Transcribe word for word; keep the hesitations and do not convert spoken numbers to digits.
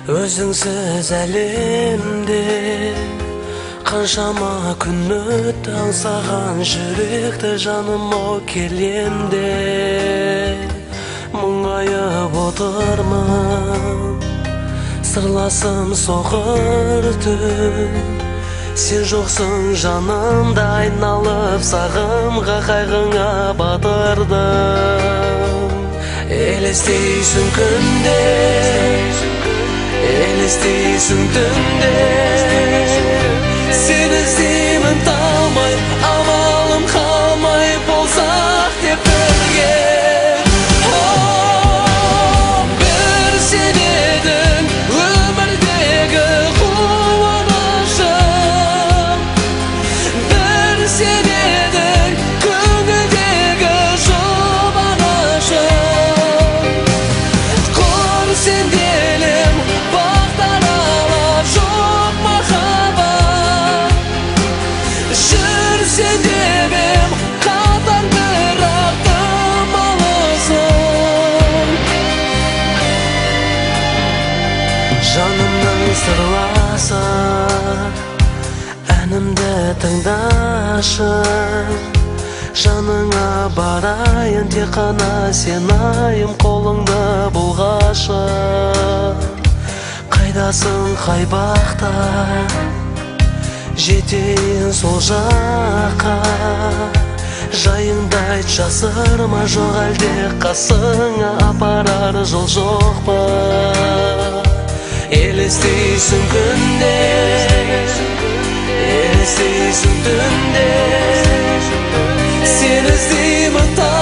Өзіңсіз әлемде қаншама күн өтті аңсаған жүректі жаным о келемде мұңайып отырмын сырласым соқыр түн сен жоқсың жанымда айналып сағымға қайғыңа батырдым елестейсің күнде елестейсің түнде сені іздеймін талмай амалым қалмай болсақ деп бірге бір сен едің өмірдегі қуанышым бір сен едің көңілдегі жұбанышым құр сенделім бақтар алар жоқ махаббат жүрсен демем қатар бірақ тым алысың жанымның сырласы әнімді тыңдашы жаныңа барайын тек қана сен айым қолыңды бұлғашы қайдасың қай бақта жетейін сол жаққа жайыңды айт жасырма жоқ әлде қасыңа апарар жол жоқ па елестейсің күнде елестейсің түнде сені іздеймін